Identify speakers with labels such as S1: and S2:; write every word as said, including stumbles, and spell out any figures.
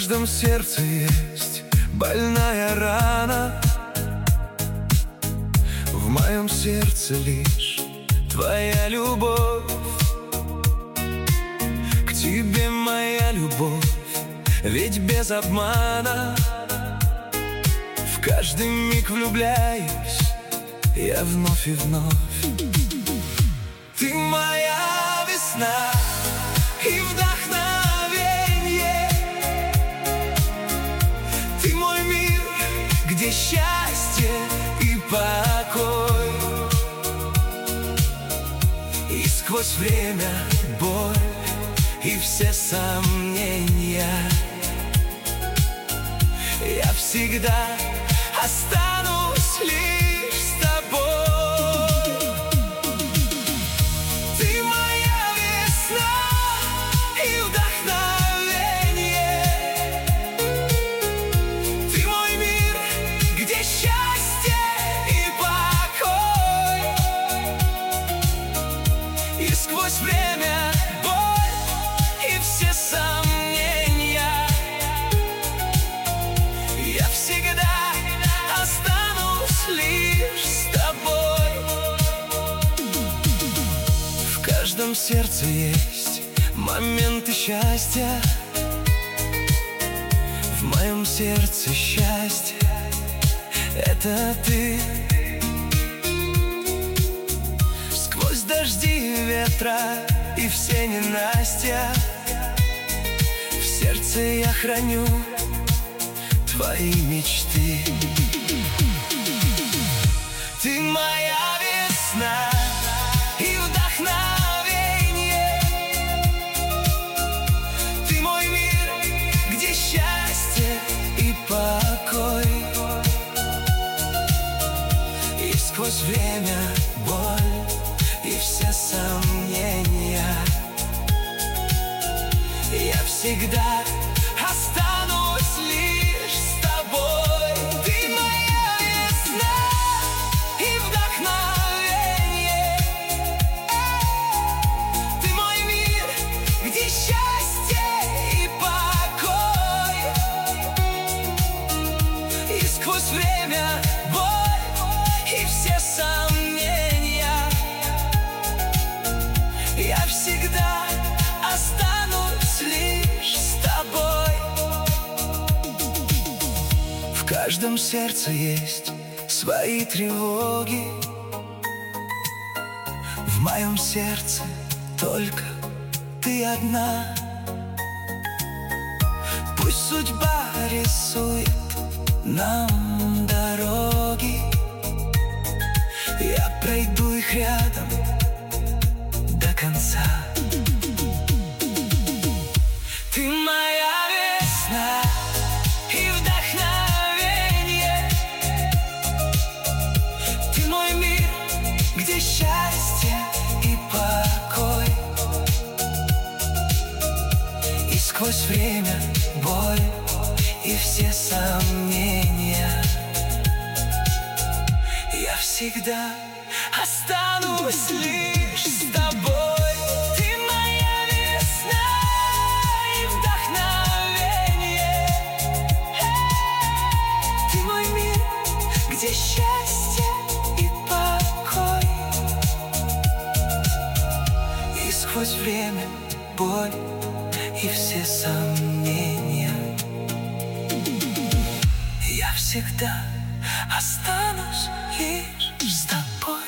S1: каждом сердце есть больная рана. В моем сердце лишь твоя любовь. К тебе моя любовь, ведь без обмана. В каждый миг влюбляюсь я вновь и вновь. Ты моя весна и вдохновенье. Ты мой мир, где счастье и покой. И сквозь время боль и все сомнения я всегда останусь лишь с тобой. Ты моя весна и вдохновенье. Ты мой мир, где счастье и покой. И сквозь время боль и все сомнения я всегда останусь лишь с тобой. В каждом сердце есть моменты счастья. В моем сердце счастье — это ты. Сквозь дожди и ветра и все ненастья в сердце я храню твои мечты. Ты моя весна и вдохновенье. Ты мой мир, где счастье и покой. И сквозь время боль и все сомнения я всегда останусь лишь с тобой. Ты моя весна и вдохновенье. Ты мой мир, где счастье и покой. И сквозь время боль и все сомнения я всегда останусь лишь с тобой. В каждом сердце есть свои тревоги. В моем сердце только ты одна. Пусть судьба рисует нам дороги, я пройду их рядом до конца. Ты моя весна и вдохновенье. Ты мой мир, где счастье и покой. И сквозь время боль и все сомнения я всегда останусь лишь с тобой. Ты моя весна и вдохновенье. Ты мой мир, где счастье и покой. И сквозь время боль и все сомнения я всегда останусь лишь с тобой.